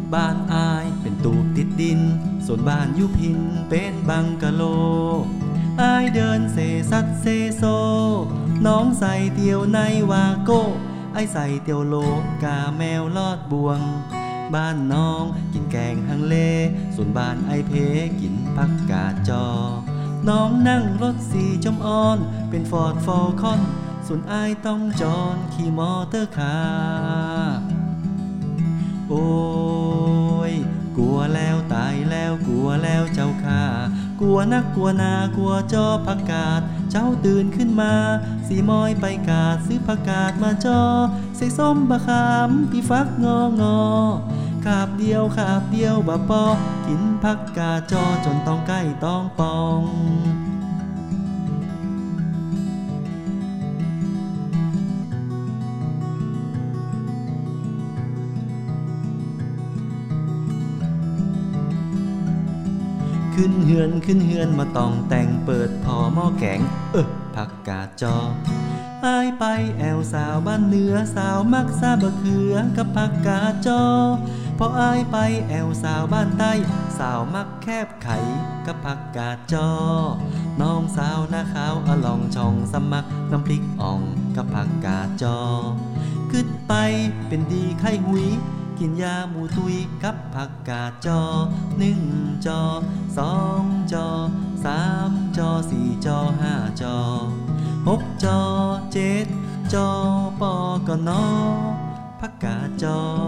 บ้านอายเป็นตูบติดดินส่วนบ้านยุพินเป็นบังกะโลอายเดินเซซัดเซโซน้องใส่เตียวในวาโก้ไอใส่เตียวโลกาแมวลอดบวงบ้านน้องกินแกงฮังเลส่วนบ้านไอเพกินผักกาดจอน้องนั่งรถสีจมอ่อนเป็นฟอร์ดฟอลคอนส่วนอายต้องจอนขี่มอเตอร์คาร์โอ้ยกลัวแล้วตายแล้วกลัวแล้วเจ้าข้ากลัวนักกลัวนากลัวจอผักกาดเจ้าตื่นขึ้นมาสีมอยไปกาดซื้อผักกาดมาจอใส่ส้มบะขามที่ฟักงอขาบเดียวบะปอกินผักกาดจอจนต้องใกล้ต้องปองขึ้นเฮือนมาต้องแต่งเปิดพอหม้อแกงผักกาดจออายไปแอวสาวบ้านเหนือสาวมักซาบะเขือกับผักกาดจอพออายไปแอวสาวบ้านใต้สาวมักแคบไข่กับผักกาดจอน้องสาวหน้าขาวอลองช่องสมักน้ำพริกอ่องกับผักกาดจอขึ้นไปเป็นดีไข่หุยกินยาหมูตุยกับผักกาดจอ1 จอ 2 จอ 3 จอ 4 จอ 5 จอ 6 จอ 7 จอปอกนอผักกาดจอ